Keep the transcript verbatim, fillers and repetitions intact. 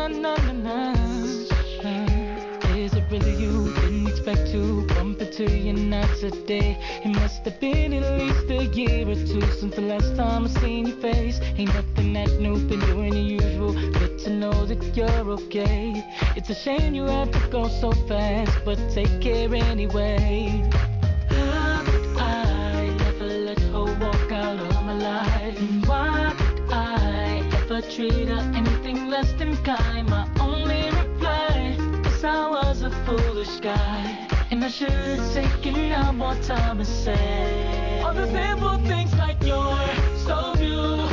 na na na na. Uh, Is it really you? Didn't expect to bump into you not today. It must have been at least a year or two since the last time I seen your face. Ain't nothing that new, been doing the usual. Good to know that you're okay. It's a shame you have to go so fast, but take care anyway. How could I ever let her walk out of my life? And why could I ever treat her anything less than kind? My only reply is I was a foolish guy, and I should have taken out more time and said all the simple things like you're so beautiful.